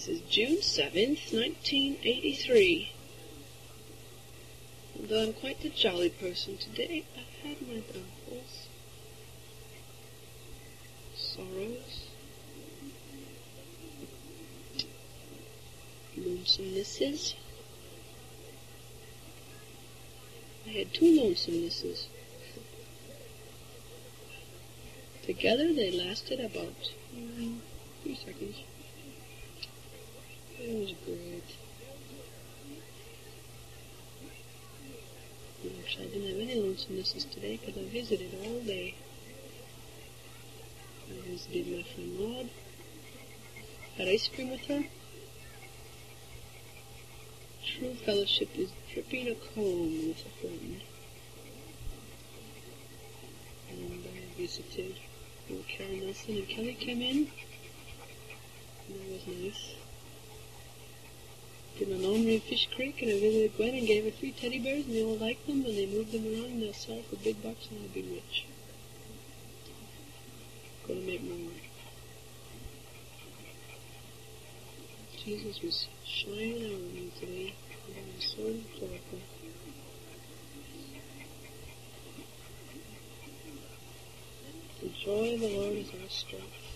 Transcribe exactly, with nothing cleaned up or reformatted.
This is June seventh, nineteen eighty-three. Although I'm quite the jolly person today, I've had my downfalls, sorrows, lonesomenesses. I had two lonesomenesses. Together they lasted about mm, three seconds. It was great. Actually, I didn't have any lonesomenesses today because I visited all day. I visited my friend Maud, had ice cream with her. True fellowship is dripping a cone with a friend. And I visited when Carol Nelson and Kelly came in. And that was nice. Did my laundry in Fish Creek, and I visited Gwen and gave her three teddy bears, and they all liked them, and they moved them around, and they'll sell for big bucks, and I'll be rich. Gonna make more. Jesus was shining out on me today, and I was so joyful. The joy of the Lord is our strength.